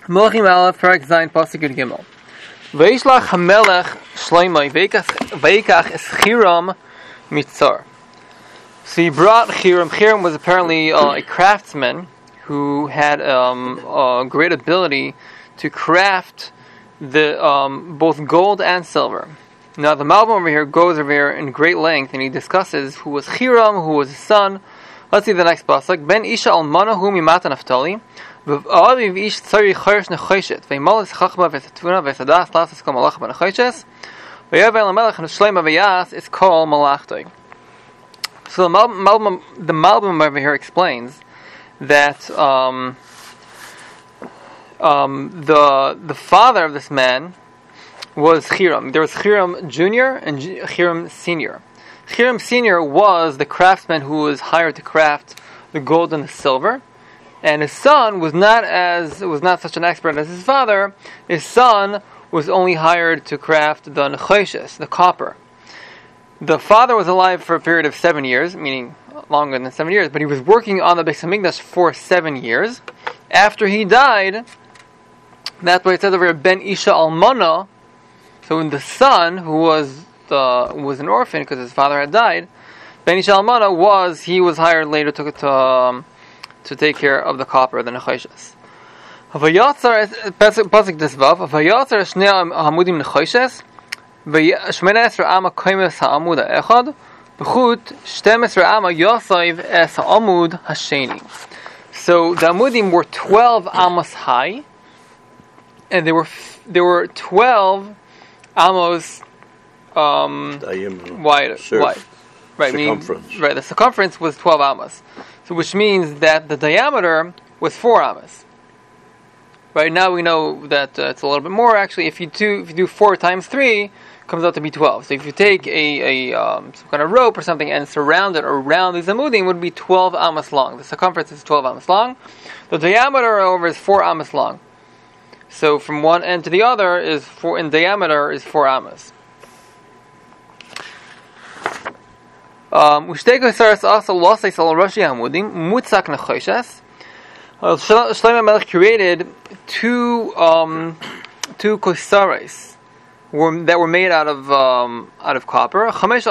Melachim Aleph, Parak Zayin, Pasuk Yud Gimel. Vayishlach HaMelech Shlomo Vayikach es Hiram Mitzar. So he brought Hiram. Hiram was apparently a craftsman who had a great ability to craft the both gold and silver. Now the Malbim over here goes over here in great length, and he discusses who was Hiram, who was his son. Let's see the next pasuk. Ben Isha Almana hu mimata Naftali. V'aviv ish tzari chayrish nechoshet. V'yimalis chachma v'tetuna v'ysadas lasas kol malach b'nechoshes. V'yavel amelech n'shleima v'yas is called malachtoi. So the Malbim over here explains that the father of this man was Hiram. There was Hiram Jr. and Hiram Sr. Hiram Sr. was the craftsman who was hired to craft the gold and the silver, and his son was not such an expert as his father. His son was only hired to craft the nechoshes, the copper. The father was alive for a period of 7 years, meaning longer than 7 years, but he was working on the Beis Hamikdash for 7 years. After he died, that's why it says over here, Ben Isha Almana. So when the son, who was an orphan because his father had died, Ben Isha Almana was hired later to take care of the copper, the nechoshes. Vayatzar pasuk desvav. Vayatzar shnei hamudim nechoshes. ו-18 אמה קיימס העמוד האחד בחוט 12 אמה יוסייv es העמוד השני. So the amudim were 12 amas high, and there were 12 amos wide. Right, circumference. The circumference was 12 amas. So which means that the diameter was 4 amas. Right now we know that it's a little bit more. Actually, if you do 4 times 3, comes out to be 12. So if you take a some kind of rope or something and surround it around these amudim, it would be 12 amas long. The circumference is 12 amas long. The diameter over is 4 amas long. So from one end to the other in diameter is 4 amas. Ushtei saras also losais al rashi amudim mutzak nechoshes. Shlomo Melech created two kosares that were made out of copper.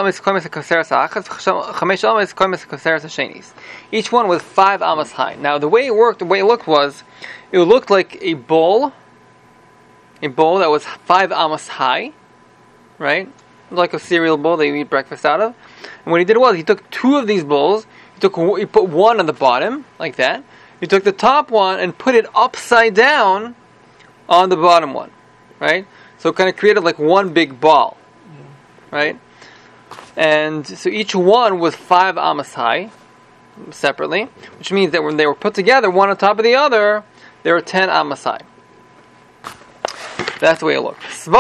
Each one was 5 amas high. Now the way it looked was, it looked like a bowl that was 5 amas high, right? Like a cereal bowl that you eat breakfast out of. And what he did was, he took 2 of these bowls. He put one on the bottom, like that. He took the top one and put it upside down on the bottom one, right? So it kind of created like one big ball, right? And so each one was 5 amas high, separately, which means that when they were put together, one on top of the other, they were 10 amas high. That's the way it looked.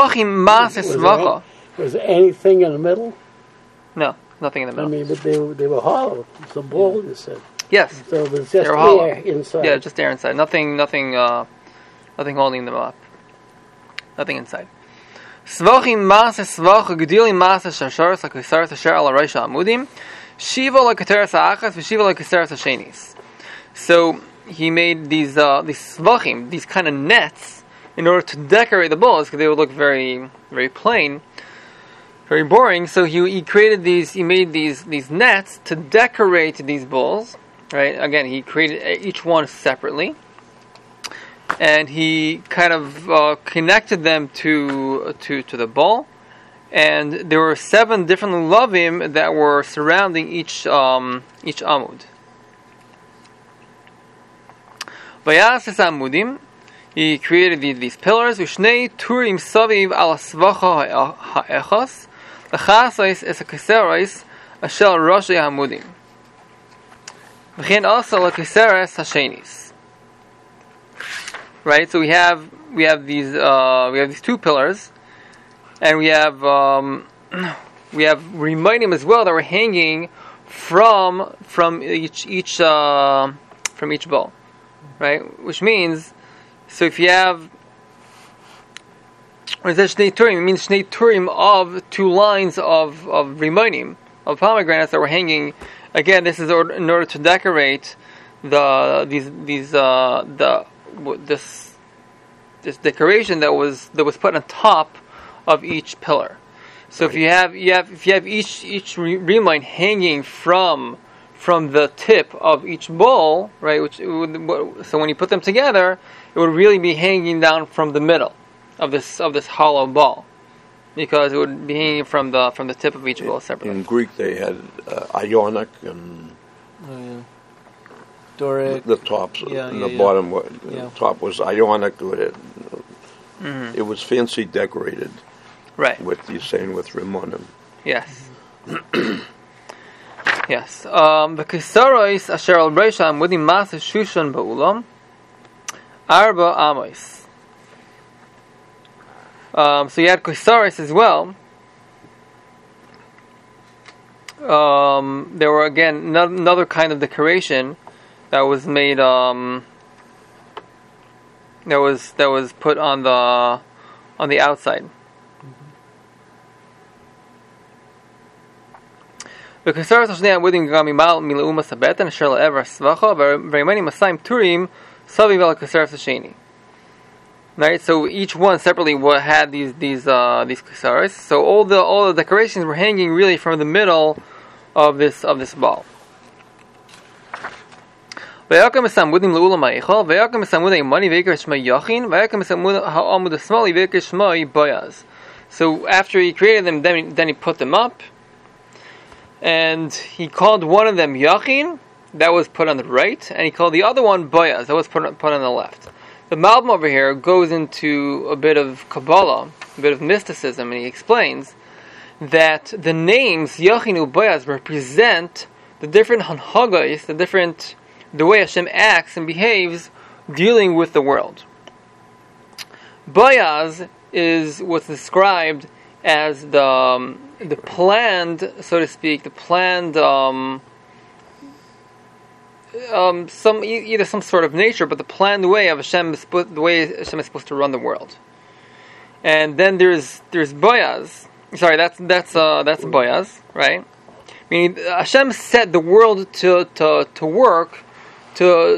Was there anything in the middle? No, nothing in the middle. I mean, but they were hollow. It's a ball, you said. Yes. So it was just air hollow. inside. Yeah, just air inside. Nothing holding them up. Nothing inside. Svachim maase svach gedelim maase shasharas lakisaras asher ala reisha amudim shiva lakiteras haachas v'shiva lakiteras hashenis. So he made these svachim, these kind of nets, in order to decorate the bowls, because they would look very, very plain, very boring. So he made these nets to decorate these bowls. Right? Again, he created each one separately, and he kind of connected them to the bowl. And there were 7 different lavim that were surrounding each amud. Vayases amudim, he created these pillars. Ushnei turim saviv al svacha ha'echas, lechasais es hakeserais ashel roshei hamudim. Also hashenis. Right, so we have these 2 pillars, and we have remaining as well that were hanging from each bowl, right? Which means, so if you have, or is that shnei turim? It means shnei turim of 2 lines of remaining of pomegranates that were hanging. Again, this is in order to decorate this decoration that was put on top of each pillar. So if you have each remind hanging from the tip of each bowl, right? So when you put them together, it would really be hanging down from the middle of this hollow ball, because it would be hanging from the tip of each bowl separately. In Greek, they had Ionic and Doric. the tops, and the bottom. The top was Ionic with it. It was fancy decorated. Right. With you saying with Rimonim. Yes. Yes. The Kisarois Asher al Breisham with the massive Shushan Ba'ulam Arba Amos. So you had Kisarois as well. There were again another kind of decoration that was made. That was put on the outside. Right, so each one separately had these kisaros. So all the decorations were hanging really from the middle of this ball. So after he created them, then he put them up. And he called one of them Yachin, that was put on the right, and he called the other one Boyaz, that was put on the left. The Malbim over here goes into a bit of Kabbalah, a bit of mysticism, and he explains that the names Yachin and Boyaz represent the different hanhagos, the way Hashem acts and behaves dealing with the world. Boyaz is what's described as the planned, so to speak, some sort of nature, but the planned way of Hashem, the way Hashem is supposed to run the world. And then there's Boyaz. Sorry, that's Boyaz, right? Meaning Hashem set the world to work to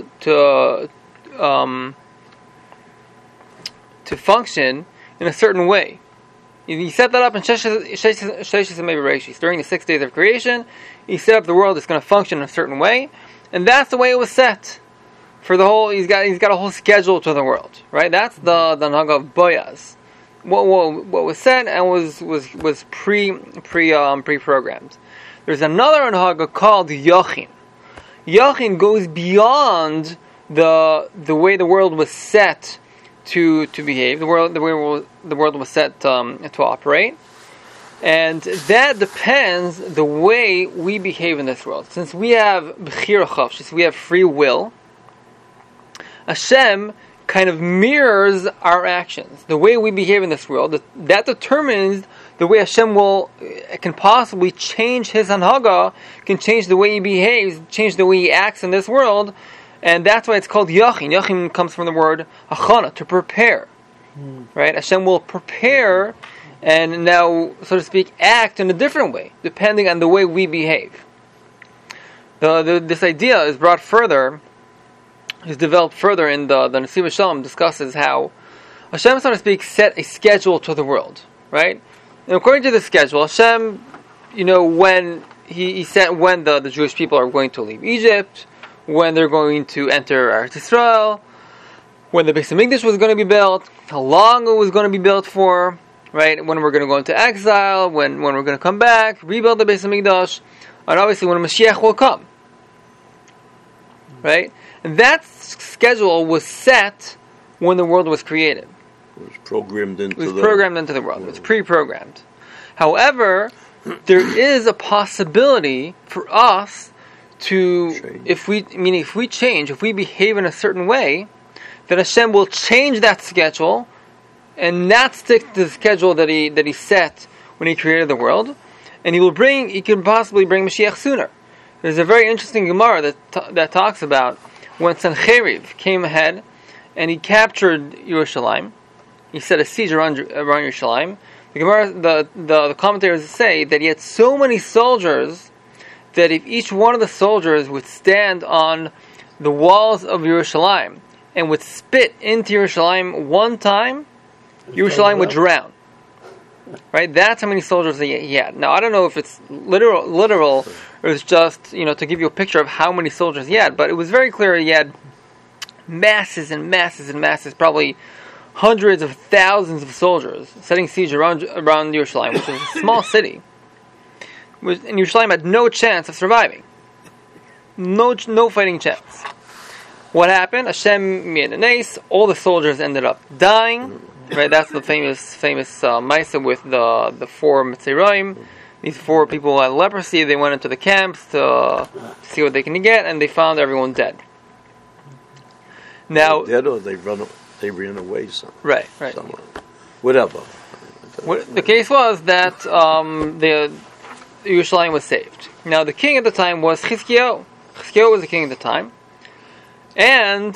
function in a certain way. He set that up in Sheshis during the 6 days of creation. He set up the world that's going to function in a certain way, and that's the way it was set for the whole. He's got a whole schedule to the world, right? That's the Naga of Boyaz. What was set and was pre-programmed. There's another Naga called Yachin. Yachin goes beyond the way the world was set to behave, the way the world was set to operate, and that depends the way we behave in this world. Since we have b'chira chafshis, we have free will, Hashem kind of mirrors our actions. The way we behave in this world, that determines the way Hashem can possibly change His hanhaga, can change the way He behaves, change the way He acts in this world. And that's why it's called Yachin. Yachin comes from the word achana, to prepare. Right? Hashem will prepare and now, so to speak, act in a different way, depending on the way we behave. This idea is brought further, is developed further in the Nesiv Shalom discusses how Hashem, so to speak, set a schedule to the world. Right? And according to the schedule, Hashem, when He set when the Jewish people are going to leave Egypt, when they're going to enter Eretz Yisrael, when the Beis Hamikdash was going to be built, how long it was going to be built for, right? When we're going to go into exile, when we're going to come back, rebuild the Beis Hamikdash, and obviously when Mashiach will come, right? And that schedule was set when the world was created. It was programmed into the world. It was pre-programmed. However, there is a possibility for us to change. If we behave in a certain way, then Hashem will change that schedule and not stick to the schedule that he set when He created the world, and He can possibly bring Mashiach sooner. There's a very interesting Gemara that talks about when Sancheriv came ahead and he captured Yerushalayim. He set a siege around Yerushalayim. The Gemara, the commentators say that he had so many soldiers that if each one of the soldiers would stand on the walls of Yerushalayim and would spit into Yerushalayim one time, Yerushalayim would drown. Right? That's how many soldiers he had. Now, I don't know if it's literal, or it's just, to give you a picture of how many soldiers he had, but it was very clear he had masses and masses and masses, probably hundreds of thousands of soldiers setting siege around Yerushalayim, which is a small city. And Yerushalayim had no chance of surviving. No fighting chance. What happened? Hashem made an ace. All the soldiers ended up dying. Right? That's the famous Maisa with the 4 Mitzrayim. These 4 people had leprosy. They went into the camps to see what they can get, and they found everyone dead. Now, dead, or they ran away somewhere. Right. Somewhere. Whatever. The case was that the Yerushalayim was saved. Now, the king at the time was Chizkiyahu. Chizkiyahu was the king at the time. And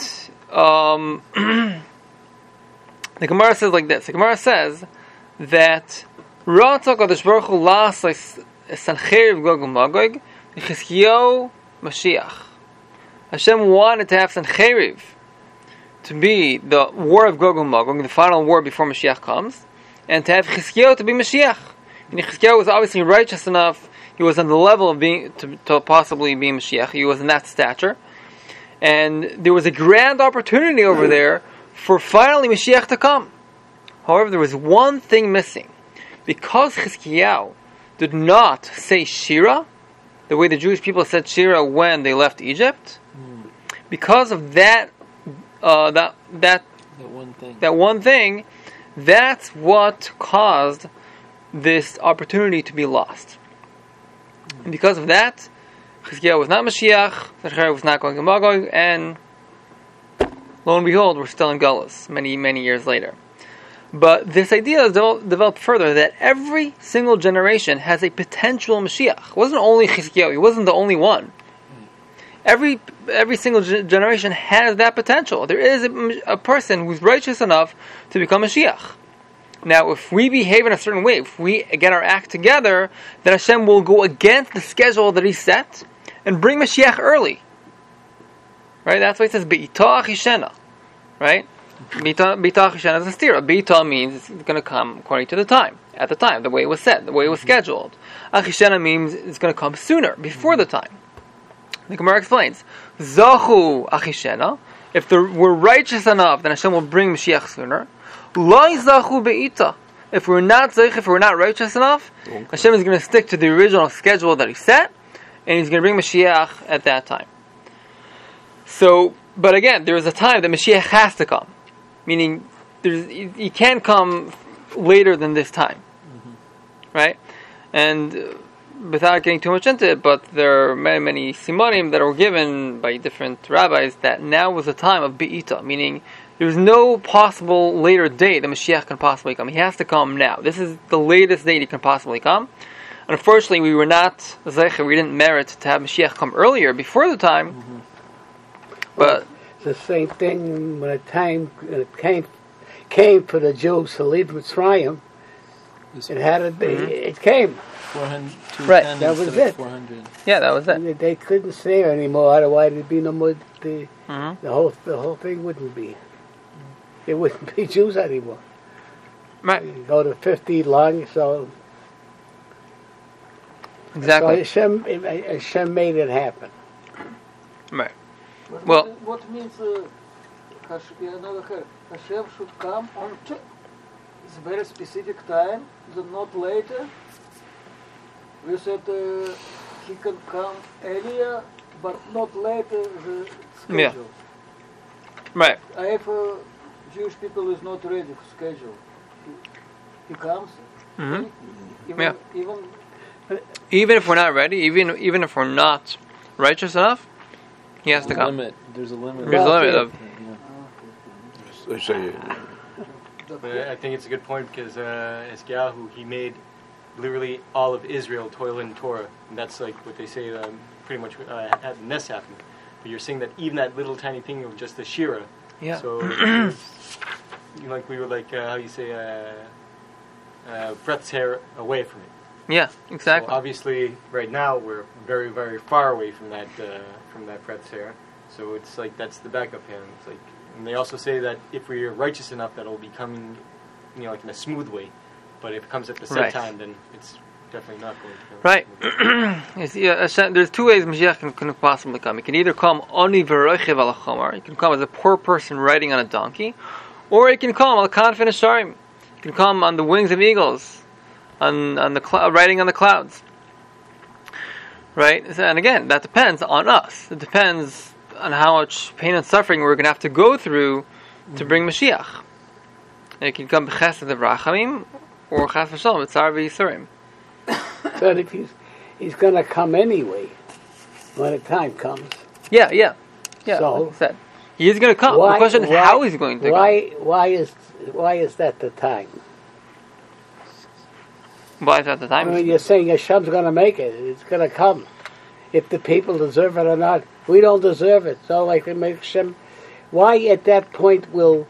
the Gemara says like this. The Gemara says that Ratzah Kadosh Baruch Hu las Sancheriv Gog uMagog Chizkiyahu Mashiach. Hashem wanted to have Sancheriv to be the war of Gog uMagog, the final war before Mashiach comes, and to have Chizkiyahu to be Mashiach. And Chizkiyahu was obviously righteous enough. He was on the level of being to possibly be Mashiach. He was in that stature. And there was a grand opportunity over there for finally Mashiach to come. However, there was one thing missing. Because Chizkiyahu did not say Shira, the way the Jewish people said Shira when they left Egypt, because of that one thing, that's what caused this opportunity to be lost. And because of that, Chizkiyahu was not Mashiach, Zechariah was not going to Magog, and lo and behold, we're still in Galus many, many years later. But this idea is developed further, that every single generation has a potential Mashiach. It wasn't only Chizkiyahu, he wasn't the only one. Every single generation has that potential. There is a person who's righteous enough to become Mashiach. Now, if we behave in a certain way, if we get our act together, then Hashem will go against the schedule that He set and bring Mashiach early. Right? That's why it says Be'ita Achishena. Right? Be'ita Achishena is a stira. Be'ita means it's going to come according to the time, at the time, the way it was set, the way it was scheduled. Achishena means it's going to come sooner, before the time. The Gemara explains, Zachu Achishena, if we're righteous enough, then Hashem will bring Mashiach sooner. Lo Zachu Be'ita. If we're not righteous enough, Hashem is going to stick to the original schedule that He set, and He's going to bring Mashiach at that time. So, but again, there is a time that Mashiach has to come. Meaning, He can't come later than this time. Right? And without getting too much into it, but there are many, many simanim that were given by different rabbis that now was the time of Be'ita, meaning there's no possible later date that Mashiach can possibly come. He has to come now. This is the latest date He can possibly come. Unfortunately, we were not zeicher, we didn't merit to have Mashiach come earlier, before the time. But it's the same thing when the time came for the Jews to leave Mitzrayim. It had to be. It came. 400, right. That was it. 400. Yeah, that was it. They couldn't stay anymore. Otherwise, there'd be no more. The whole thing wouldn't be. It wouldn't be Jews anymore. Right. You go to 50 long, so exactly. So Hashem made it happen. Right. But Well, what means Hashem should come on it's a very specific time, not later. We said He can come earlier, but not later the schedule. Yeah. Right. If Jewish people is not ready for schedule, he comes. Yeah. Even if we're not ready, even if we're not righteous enough, He has to come. There's a limit. There's a limit of. They say, But I think it's a good point because Chizkiyahu, he made literally all of Israel toil in Torah, and that's like what they say pretty much had the Ness happen. But you're saying that even that little tiny thing of just the Shira, Yeah. so like we were like how you say breath's hair away from it. Yeah, exactly. So obviously, right now we're very, very far away from that breath's hair. So it's like that's the backup plan. It's like And they also say that if we are righteous enough, that it'll be coming, like in a smooth way. But if it comes at the same time, then it's definitely not going to come. Right. There's two ways Mashiach can possibly come. He can either come Oni v'roichev al chamar. He can come as a poor person riding on a donkey, or he can come al kanfin hasharim. He can come on the wings of eagles, on the riding on the clouds. Right. And again, that depends on us. It depends on how much pain and suffering we're going to have to go through to bring Mashiach. And it can come b'chesed v'rachamim, or chas v'shalom b'tzar v'yisurim. But if he's going to come anyway, when the time comes. Yeah. So, like I said, he is going to come. The question is how he's going to come. Why is that the time? Why is that the time? I mean, you're saying Hashem's going to make it. It's going to come. If the people deserve it or not, we don't deserve it. So, like, it makes Hashem. Why at that point will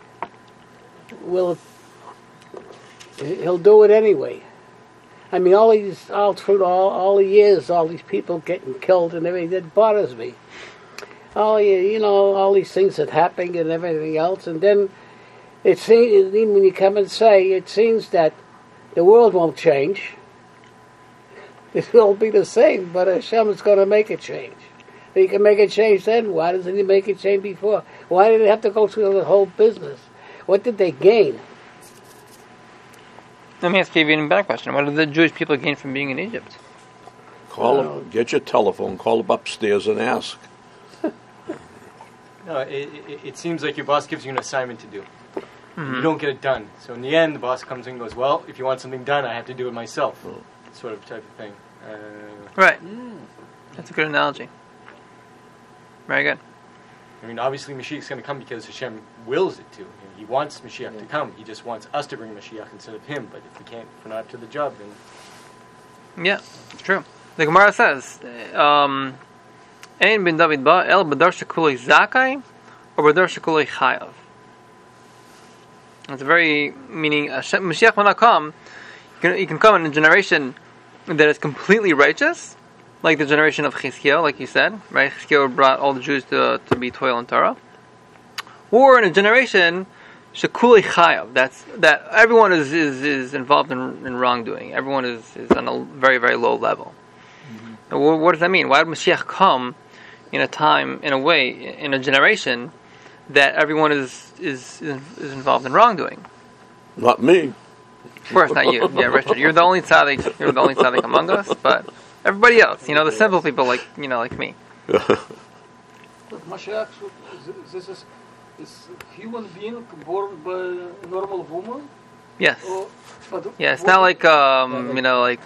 he'll do it anyway? I mean, all through all the years, all these people getting killed and everything, that bothers me. All these things that happen and everything else, and then it seems, when you come and say, it seems that the world won't change. It will be the same, but Hashem is going to make a change. If he can make a change then, why doesn't he make a change before? Why did they have to go through the whole business? What did they gain? Let me ask you even a better question. What did the Jewish people gain from being in Egypt? Call them, get your telephone, call them upstairs and ask. No, it seems like your boss gives you an assignment to do. Mm-hmm. You don't get it done. So in the end, the boss comes in and goes, well, if you want something done, I have to do it myself. Sort of type of thing. Right. That's a good analogy. Very good. I mean, obviously Mashiach's going to come because Hashem wills it to. He wants Mashiach to come. He just wants us to bring Mashiach instead of him. But if we're not up to the job, then... Yeah, it's true. The Gemara says, Ein bin David ba el b'dar shekulei zakai or b'dar shekulei chayav. It's a very meaning. Mashiach will not come. He can come in a generation that is completely righteous, like the generation of Chizkiyahu, like you said, right? Chizkiyahu brought all the Jews to be toil and Torah, or in a generation shekulei chayav. That everyone is involved in wrongdoing. Everyone is on a very, very low level. Mm-hmm. What does that mean? Why would Mashiach come in a time, in a way, in a generation that everyone is involved in wrongdoing? Not me. Of course, not you. Yeah, Richard, you're the only tzaddik. You're the only tzaddik among us. But everybody else, the simple people like me. But Mashiach, this is human being born by a normal woman. Yes. Yeah, it's not like not like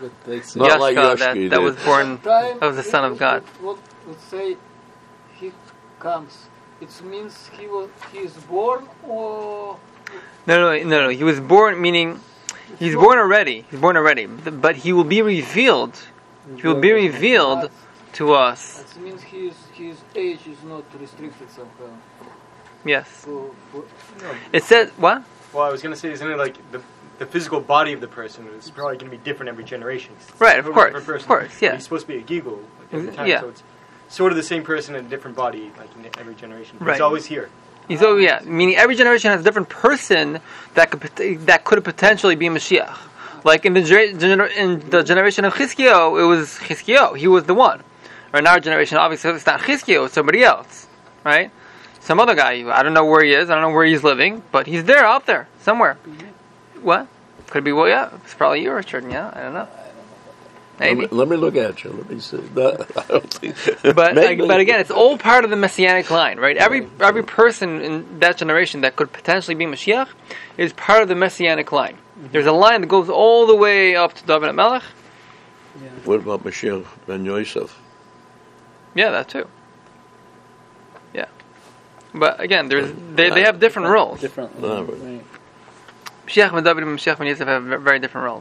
Yashka that was born. That was the son of God. Let's say he comes. It means he is born, or no. He was born, meaning he's born already. He's born already, but he will be revealed. He will be revealed to us. It means his age is not restricted somehow. Yes. It says what? Well, I was going to say, isn't it like the physical body of the person is probably going to be different every generation? Right, of course, yeah. He's supposed to be a gigul every time, yeah. So it's sort of the same person in a different body, like in every generation. Right. He's always here. Meaning every generation has a different person that could potentially be Mashiach. Like in the generation of Chizkiyahu, it was Chizkiyahu. He was the one. Or in our generation, obviously, it's not Chizkiyahu, it's somebody else, right? Some other guy. I don't know where he is. I don't know where he's living, but he's there, out there, somewhere. What? Could be, well, yeah. It's probably you, Richard. Yeah, I don't know. Maybe. Let me look at you. Let me see. I don't think. But again, it's all part of the Messianic line, right? Every person in that generation that could potentially be Mashiach is part of the Messianic line. There's a line that goes all the way up to David HaMelech. Yeah. What about Mashiach ben Yosef? Yeah, that too. Yeah. But again, they have different roles. Different. Right. Mashiach ben David and Mashiach ben Yosef have very different roles.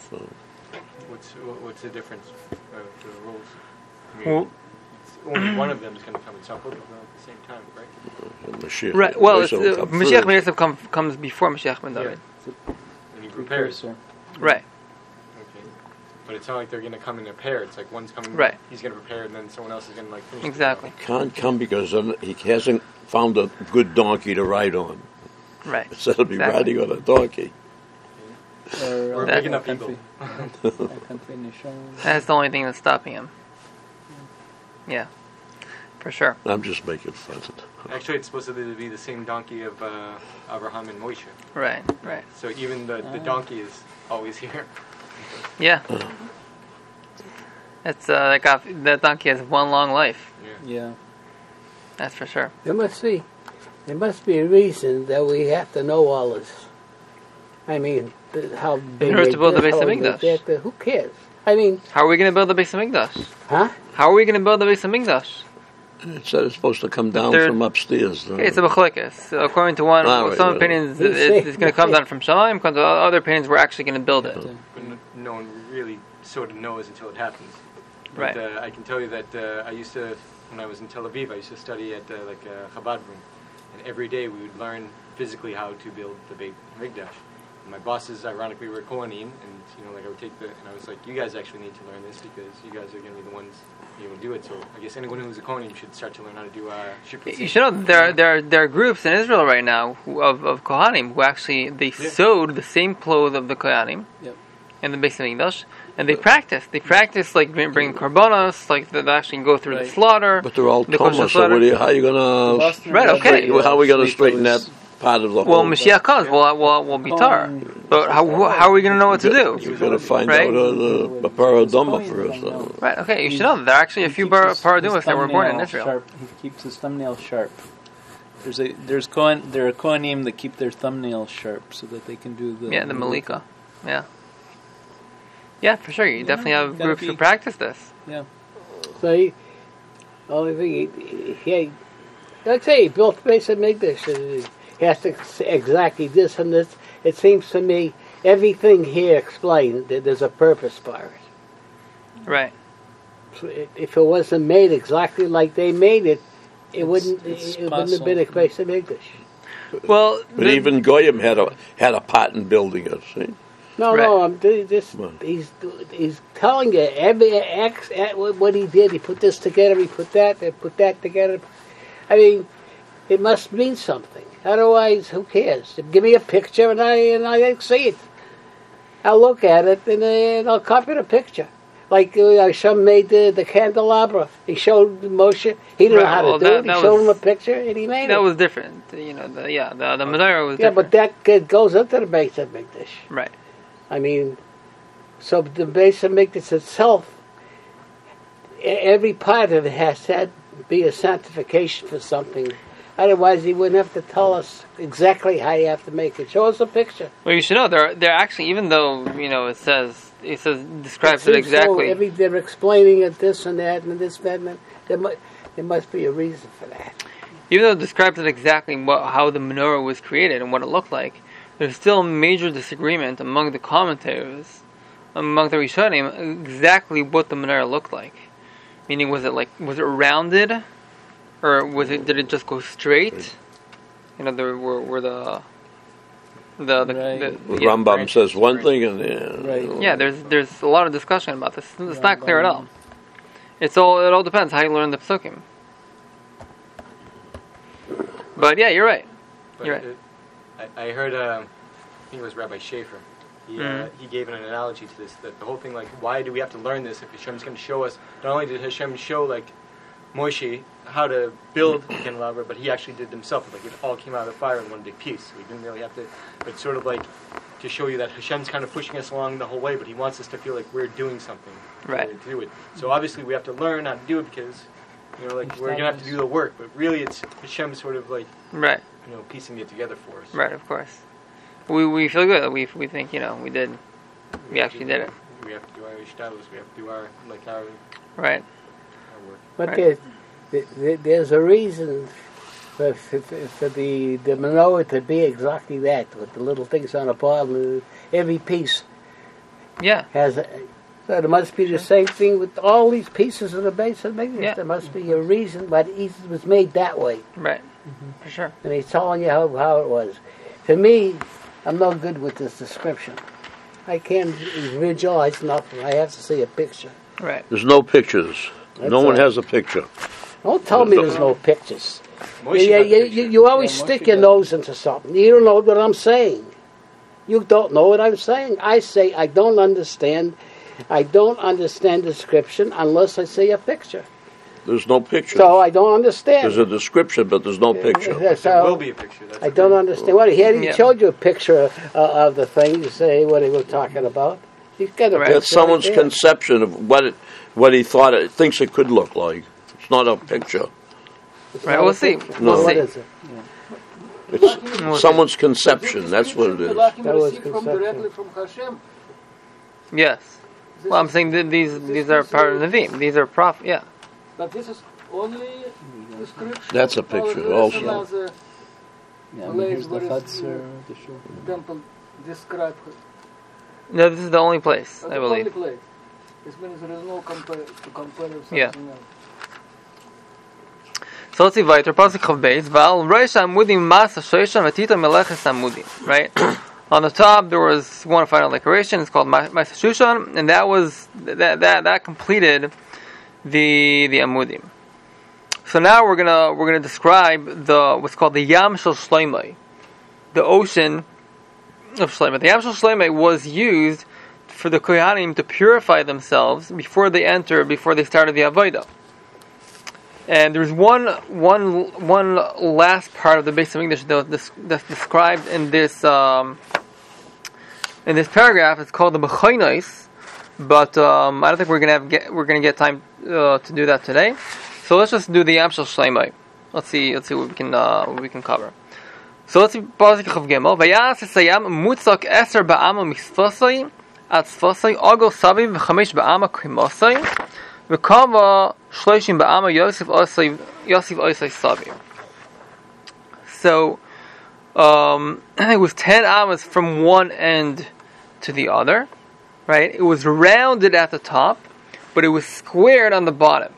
What's the difference of the roles? I mean, it's only one of them is going to come. It's not both of them at the same time, right? Mashiach. Right. Well, Mashiach ben Yosef comes before Mashiach ben David. And he prepares. Right. Okay. But it's not like they're going to come in a pair. It's like one's coming, Right. he's going to prepare, and then someone else is going to finish. Exactly. Can't come because he hasn't found a good donkey to ride on. Right. Instead of be Exactly. riding on a donkey. We're That- big enough people. That's the only thing that's stopping him. Yeah, for sure. I'm just making fun. Actually, it's supposed to be the same donkey of Abraham and Moshe. Right. Right. So even the donkey is always here. Yeah. It's that donkey has one long life. Yeah. That's for sure. There must be a reason that we have to know all this. I mean, how big In order to build the this, Beis how Hamikdash. big that, who cares? I mean, How are we going to build the Beis Hamikdash? huh? How are we going to build the Beis Hamikdash? It said it's supposed to come down There- from upstairs. It's a machlekes. According to one, Right, some right. opinions, You say- it's going to come down from Shalim. According to other opinions, we're actually going to build it. But no one really sort of knows until it happens. Right. But I can tell you that I used to, when I was in Tel Aviv, I used to study at a Chabad room, and every day we would learn physically how to build the Beit Hamikdash. And my bosses, ironically, were Kohanim, and I would take and I was like, you guys actually need to learn this because you guys are going to be the ones able to do it. So I guess anyone who's a Kohanim should start to learn how to do Shipra. You should know there are groups in Israel right now of Kohanim who actually they sewed the same clothes of the Kohanim Yep. in the Beis Hamikdash, and they practice. They practice like bringing korbanos, like they actually go through the Right. slaughter. But they're all the Thomas, kosher so slaughter. how are you going to... Right, okay. How are we going to straighten that part of the Well, whole... Mashiach comes. We'll be tar. But how are we going to know what to do? You've got to find Right? out the paradoma first. Right. Okay. You should know that there are actually a few paradumas that were born in Israel. Sharp. He keeps his thumbnail sharp. There are Kohanim that keep their thumbnails sharp so that they can do the Yeah, the Malika. Yeah. Yeah, for sure. You definitely have gotta groups who be- practice this. Yeah. So only thing like I say, he built the Beis Hamikdash, and he has to say exactly this and this. It seems to me everything here explained that there's a purpose for it. Right. So if it wasn't made exactly like they made it, it wouldn't have been a Beis Hamikdash. Well, But even Goyim had a part in building it, see? No, he's telling you what he did. He put this together. He put that together. I mean, it must mean something. Otherwise, who cares? Give me a picture and I see it. I'll look at it and I'll copy the picture. Like Hashem made the candelabra. He showed Moshe. He didn't know how to do it. He showed him a picture and he made it. that was different. The menorah was Yeah, different. but that goes into the Beis Hamikdash. Right. I mean, so the Beis Hamikdash itself, every part of it has to be a sanctification for something. Otherwise, he wouldn't have to tell us exactly how you have to make it. Show us a picture. Well, you should know they're actually, even though it describes it seems exactly. So they're explaining it this and that and this and that. And there must be a reason for that. Even though it describes it exactly how the menorah was created and what it looked like, there's still major disagreement among the commentators, among the Rishonim, exactly what the menorah looked like. Meaning, was it rounded, or did it just go straight? Were the Rambam says one thing and Right. yeah. There's a lot of discussion about this. It's not clear at all. It all depends how you learn the psukim. But yeah, you're right. But You're right. I heard, I think it was Rabbi Schaefer. He gave an analogy to this, that the whole thing, like, why do we have to learn this if Hashem's going to show us? Not only did Hashem show, like, Moshe how to build the candelabra, but he actually did it himself. Like, it all came out of the fire in one big piece. So he didn't really have to, but it's sort of like to show you that Hashem's kind of pushing us along the whole way, but he wants us to feel like we're doing something Right. to do it. So obviously we have to learn how to do it because, we're going to have to do the work, but really it's Hashem sort of like, Right. piecing it together for us. Right. Of course. We feel good. We think we actually did it. We have to do our ishtadlus. We have to do our Right. work. But Right. there's a reason for the menorah to be exactly that, with the little things on the bottom. Every piece Yeah. has. So there must be the same thing with all these pieces of the Beis Hamikdash. Yeah. There must be a reason why it was made that way. Right. For sure. And he's telling you how it was. To me, I'm no good with this description. I can't visualize nothing. I have to see a picture. Right. There's no pictures. That's No one all. has a picture. Don't tell me there's no pictures. Moshe You, got you, pictures. you always Yeah, stick Moshe your got- nose into something. You don't know what I'm saying. You don't know what I'm saying. I say I don't understand. I don't understand description unless I see a picture. There's no picture. So I don't understand. There's a description, but there's no picture. That's There how- will be a picture. That's I don't understand. What he Yeah. showed you a picture of the thing. You say what he was talking about. He's got a Right. picture. That's someone's right there. conception of what he thought it thinks it could look like. It's not a picture. It's Right, not we'll a see. picture. We'll What see. is it? It's someone's conception. That's what it is. Malachim That was received from conception. directly from Hashem. Yes. This Well, I'm is- saying that these are part of Nevi'im. These are prophet. Yeah. But this is only description. That's a of picture the also. lesson as a Yeah, I mean, here's the Chutzner, the shul. temple described No, this is the only place, as I the believe. only place. This means there is no to compare with Yeah. something else. So let's see weiter. Pasuk Chav Beis. Val Reish Amudim Mas Shosham Atita Meleches Amudim. Right. On the top there was one final decoration. It's called Mas Shushan, and that was that completed the Amudim. So now we're gonna describe what's called the Yam Shel Shloimei, the ocean of Shloimei. The Yam Shel Shloimei was used for the Kohanim to purify themselves before they started the Avodah. And there's one last part of the Beis Hamikdash that's described in this paragraph. It's called the Bechonais, but I don't think we're gonna get time to do that today. So let's just do the Yam Shel Shloimei. Let's see what we can cover. So let's see Pasuk Chav Gimel. Vayas Esayam Mutzak Eser Ba'ama Misfasai At Sfasai Ogel Saviv V'Chamesh Ba'ama Krimosai V'Kava Shloshim Ba'ama Yosef Osai Saviv. So it was 10 amas from one end to the other, right? It was rounded at the top, but it was squared on the bottom.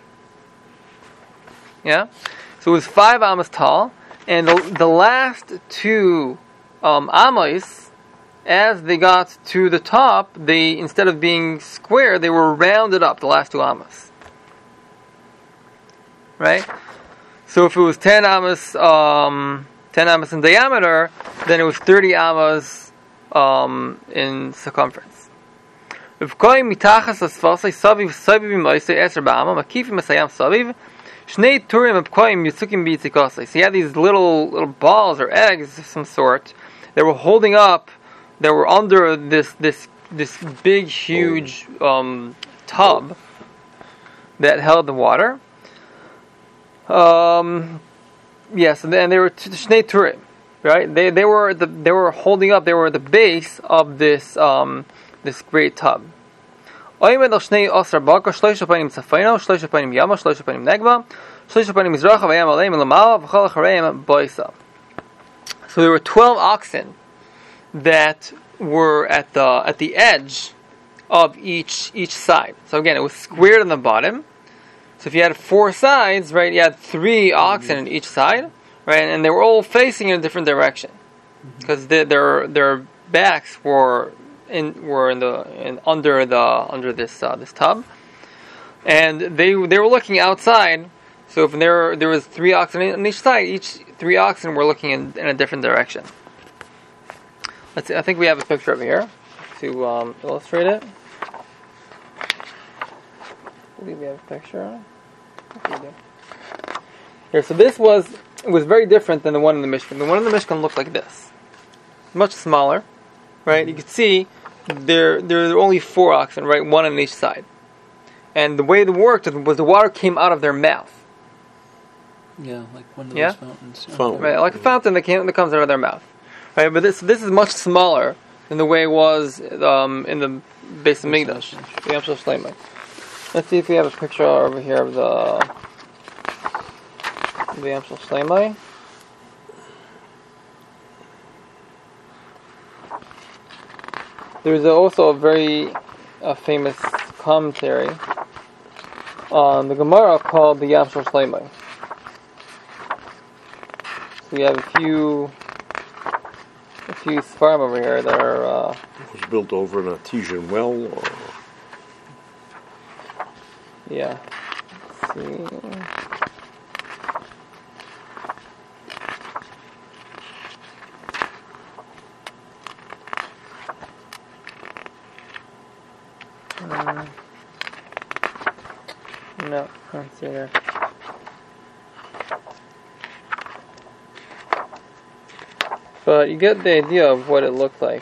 Yeah, so it was 5 amas tall, and the last 2 amas, as they got to the top, they, instead of being square, they were rounded up. The last 2 amas, right? So if it was 10 amas in diameter, then it was 30 amas in circumference. So you had these little balls or eggs of some sort that were holding up, that were under this big, huge tub that held the water. Yes, and they were Shnei Turim, right? They were holding up. They were the base of this great tub. So there were 12 oxen that were at the edge of each side. So again, it was squared on the bottom. So if you had 4 sides, right, you had 3 oxen on each side, right, and they were all facing in a different direction because their backs were under this tub, and they were looking outside. So if there was 3 oxen on each side, each 3 oxen were looking in a different direction. Let's see, I think we have a picture over here to illustrate it. I believe we have a picture. Here, so it was very different than the one in the Mishkan. The one in the Mishkan looked like this, much smaller, right? You could see there were only 4 oxen, right, 1 on each side, and the way it worked was the water came out of their mouth. Yeah, like one of those Yeah? fountains. Fountain. Right, like a fountain that comes out of their mouth, right? But this is much smaller than the way it was in the Beis Hamikdash, the Yam Shel Shloimei. Let's see if we have a picture over here of the Yam Shel Shloimei. There's also a very famous commentary on the Gemara called the Yam Shel Shloimei. So we have a few few farm over here that are. It was built over an artesian well. Or... Yeah. Let's see. No, I don't see it there. But you get the idea of what it looked like.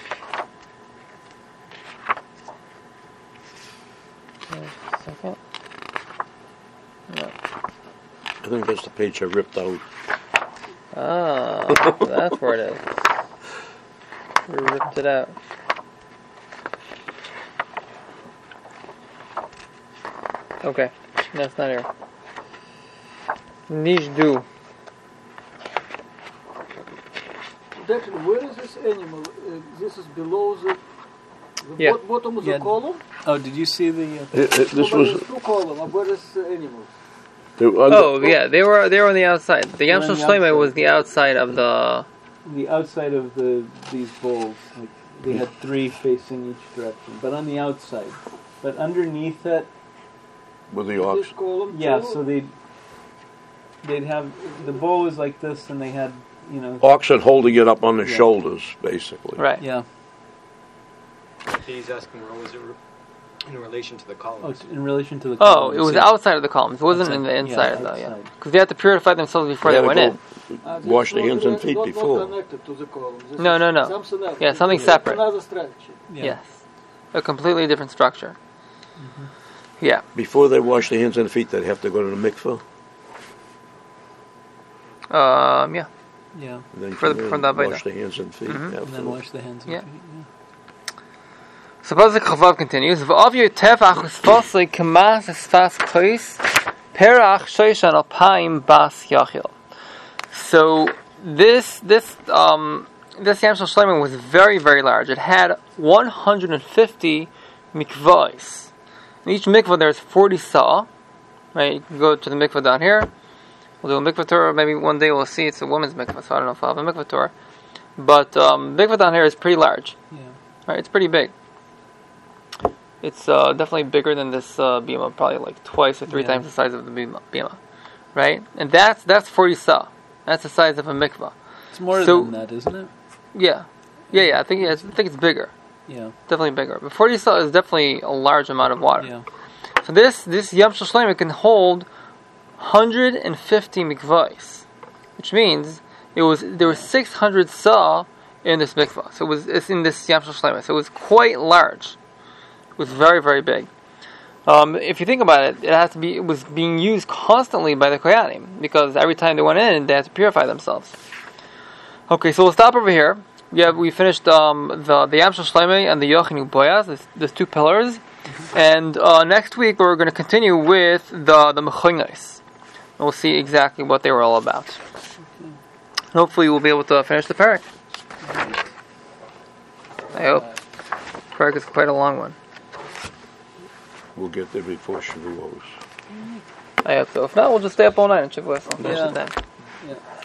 Wait a second. No. I think that's the page I ripped out. Ah, that's where it is. We ripped it out. Okay, that's not here. Nishdu. Actually, where is this animal? This is below the Yeah. bottom of Yeah. the column? Oh, did you see the? This No, but was. there's two columns. Where is the animal? Oh yeah, they were on the outside. The They're on Yamshel the Shloimeh outside. was the outside of the. The outside of these bowls, like they had three facing each direction, but on the outside. But underneath it, With the This ox. column. yeah. too? So they'd have the bowl was like this, and they had Oxen holding it up on the Yeah. shoulders, basically. Right. yeah. He's asking where was it in relation to the Oh, columns. in relation to the. Oh, columns, it was yeah. outside of the columns. It wasn't in the Outside, inside, yeah, though. Yeah, outside. because they had to purify themselves before they went in. This Wash is the hands and not- feet not before. connected to the column. This No, is no, no. Something else. Yeah, something It's separate. Another structure. Yeah. Yes, a completely different structure. Yeah. Before they wash their hands and feet, they'd have to go to the mikveh. Yeah. Yeah, And then For the- come in from the and wash Aveda. their hands and feet. Mhm. and then afterwards. wash the hands. And Yeah. feet, So Pasuk Chavav continues. V'av yotef achus fasli kamas esfas kois perach shoishan alpaim bas yachil. So this Yamshel Shloimeh was very, very large. It had 150 mikvahs. In each mikvah there's 40 saw. Right, you can go to the mikvah down here. We'll do a mikvah tour. Maybe one day we'll see it's a women's mikvah, so I don't know if I'll have a mikvah tour. But mikvah down here is pretty large. Yeah. Right, it's pretty big. It's definitely bigger than this bima, probably like twice or three Yeah. times the size of the bima, right? And that's 40 sa. That's the size of a mikvah. It's more So- than that, isn't it? Yeah. I think it's bigger, Yeah. definitely bigger. But 40 sa is definitely a large amount of water. Yeah. So this Yamshel Shloimeh can hold 150 mikvahs, which means there was 600 sa in this mikvah. So it's in this Yamshel Shloimeh. So it was quite large. It was very, very big. If you think about it, it was being used constantly by the Kohanim because every time they went in, they had to purify themselves. Okay, so we'll stop over here. We finished the Yamshel Shloimeh and the Yochinu Boyaz, there's two pillars. And next week we're going to continue with the Mechonos. And we'll see exactly what they were all about. Hopefully we'll be able to finish the parak. I hope. Parak is quite a long one. We'll get there before Shavuos. I hope so. If not, we'll just stay up all night and Shavuos. I'll finish Yeah. it then. Yeah.